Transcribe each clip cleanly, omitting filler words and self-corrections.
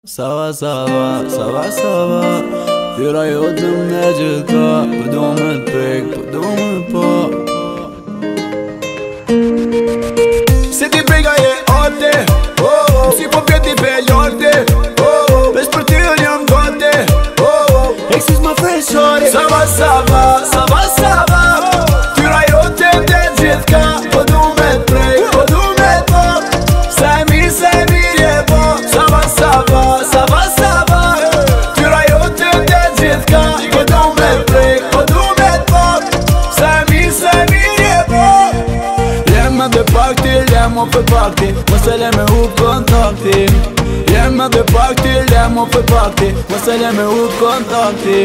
Ça va. Fyra jodëm në gjithë ka, po du me t'pik, po du me po. Se ti pega je arte, si po vjeti bellarte, Vesh për ty unë jam gate, Exis ma freshore. Ça va, Fyra jote në gjithë ka, po du me t'pik, po du me po. Se mirë je po, ça va, Fyra jote në gjithë ka, po du me t'pik, po du me po. Se mirë je po. Jem edhe pakti, jem o për pakti, mos e le me u kontakti. Jem edhe pakti, jem o për pakti, mos e le me u kontakti.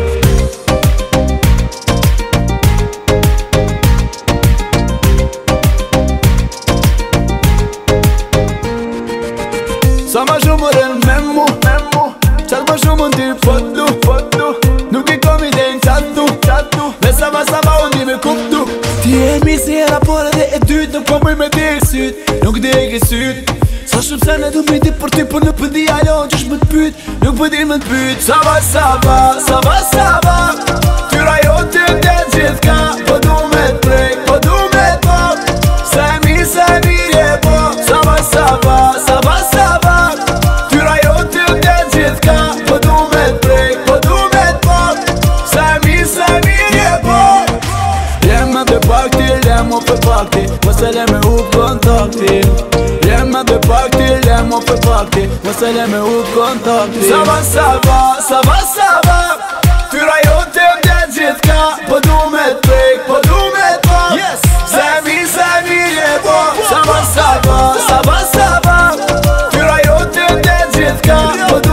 Sa ma shumë më rënë me mu Qatë ma shumë në ty fotu Nuk i kom i denjë qatu Dhe sa ma unë di me kuptu Ti e mi si e rapore dhe e dytë, nuk po mëj me dikë syt, nuk dikë syt. Sa shumë se ne du me di për ty, por nuk pëdi alo që është më t'pyt, nuk pëdi më t'pyt. Ça va, Fyra jote në gjithë ka, po du me t'prek, po du me t'pok. Se mirë je po, ça va, Fyra jote në gjithë ka, po du me t'prek, po du me t'pok. Se mirë je po. Jem edhe pakti, jem o për pakti, mos e le me u kontakti. Jem edhe pakti, jem o për pakti, mos e le me u kontakti. Ça va, Fyra jote në gjithë ka, po du me t'prek, po du me t'pok. Se mirë je po, ça va, Fyra jote në gjithë ka, po du